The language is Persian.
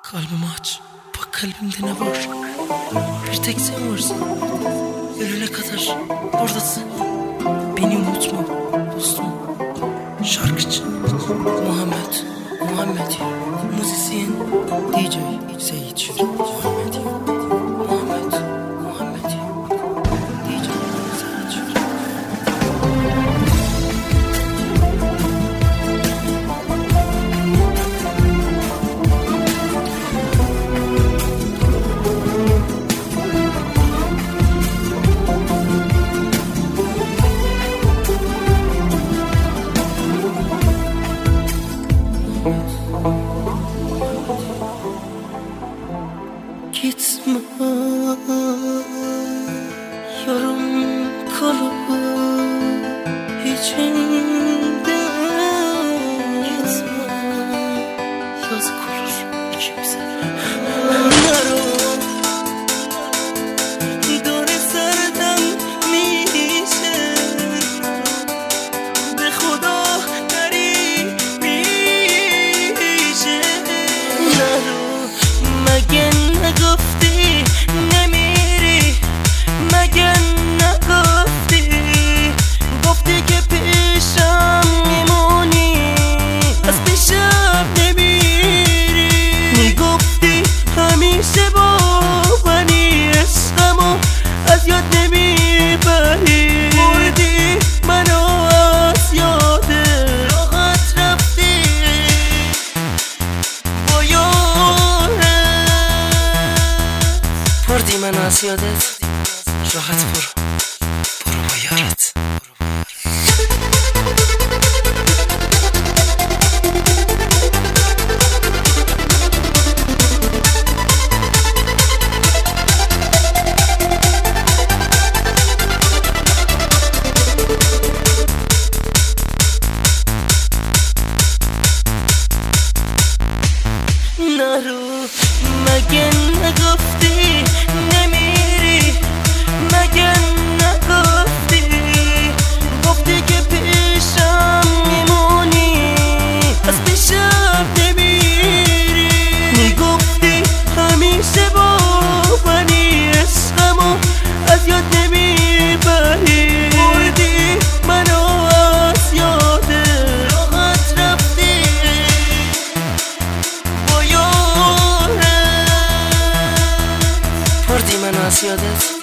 Kalbimi aç, bak kalbimde ne var? Bir tek sen varsın. Ölene kadar buradasın. Beni unutma dostum. Şarkıcı Muhammed müzisyen DJ Seyit Şükrü Muhammed DJ Seyit Şükrü. Gitme, yarım kalıp içimde. Gitme, yazık olur ikimize. دور سردم میشه به خدا داری میشه نرو مگه نگفتی نمیری مگه نگفتی گفتی که پیشم میمونی از پیشم نمیری میگفتی همیشه با منی عشقمو از یاد نمیبری بردی منو از یاده راحت رفتی با یارت بردی منو از یادت راحت برو با یارت نرو مگه نگفتی نمیری مگه نگفتی گفتی که پیشم میمونی از پیشم نمیری میگفتی همیشه با منی عشقمو از یاد نمیبری بردی منو از یاده راحت رفتی بردی منو از یادت